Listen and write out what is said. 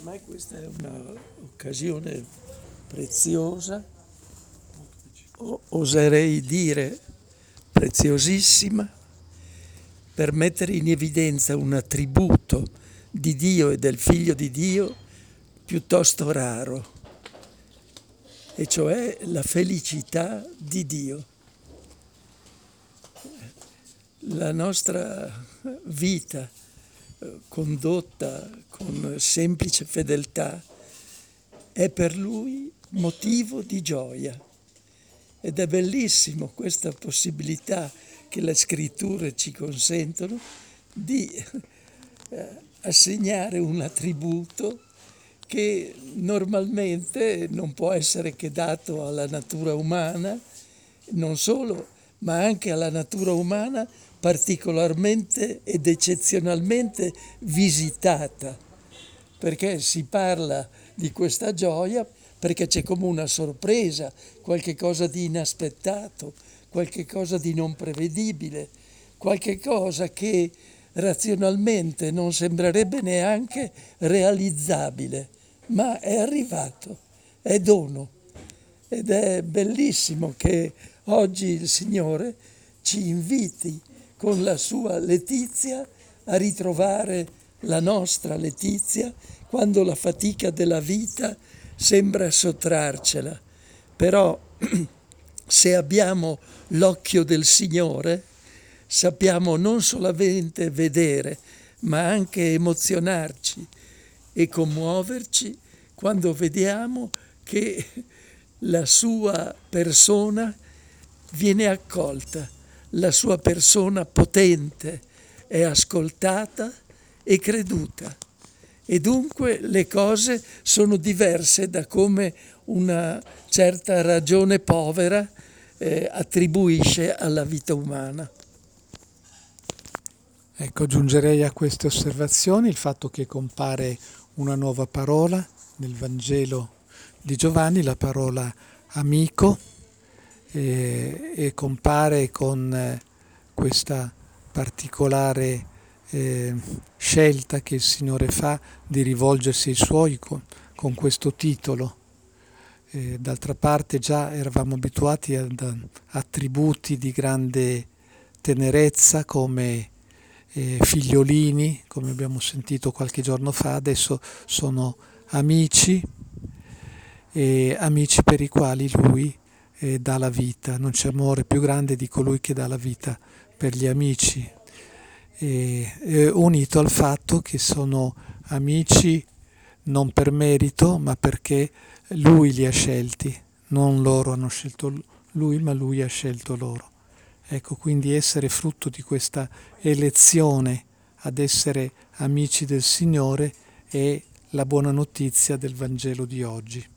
Ma questa è un'occasione preziosa, oserei dire preziosissima, per mettere in evidenza un attributo di Dio e del Figlio di Dio piuttosto raro, e cioè la felicità di Dio. La nostra vita condotta con semplice fedeltà è per Lui motivo di gioia. Ed è bellissimo questa possibilità che le scritture ci consentono di assegnare un attributo che normalmente non può essere che dato alla natura umana, non solo, ma anche alla natura umana particolarmente ed eccezionalmente visitata, perché si parla di questa gioia perché c'è come una sorpresa, qualche cosa di inaspettato, qualche cosa di non prevedibile, qualche cosa che razionalmente non sembrerebbe neanche realizzabile, ma è arrivato, è dono. Ed è bellissimo che oggi il Signore ci inviti con la sua letizia a ritrovare la nostra letizia quando la fatica della vita sembra sottrarcela. Però se abbiamo l'occhio del Signore sappiamo non solamente vedere, ma anche emozionarci e commuoverci quando vediamo che la sua persona viene accolta, la sua persona potente è ascoltata e creduta. E dunque le cose sono diverse da come una certa ragione povera attribuisce alla vita umana. Ecco, aggiungerei a queste osservazioni il fatto che compare una nuova parola nel Vangelo di Giovanni, la parola amico, e compare con questa particolare scelta che il Signore fa di rivolgersi ai Suoi con questo titolo. D'altra parte già eravamo abituati ad attributi di grande tenerezza come figliolini, come abbiamo sentito qualche giorno fa. Adesso sono amici, amici per i quali Lui dà la vita. Non c'è amore più grande di colui che dà la vita per gli amici, unito al fatto che sono amici non per merito, ma perché Lui li ha scelti. Non loro hanno scelto Lui, ma Lui ha scelto loro. Ecco, quindi essere frutto di questa elezione ad essere amici del Signore è la buona notizia del Vangelo di oggi.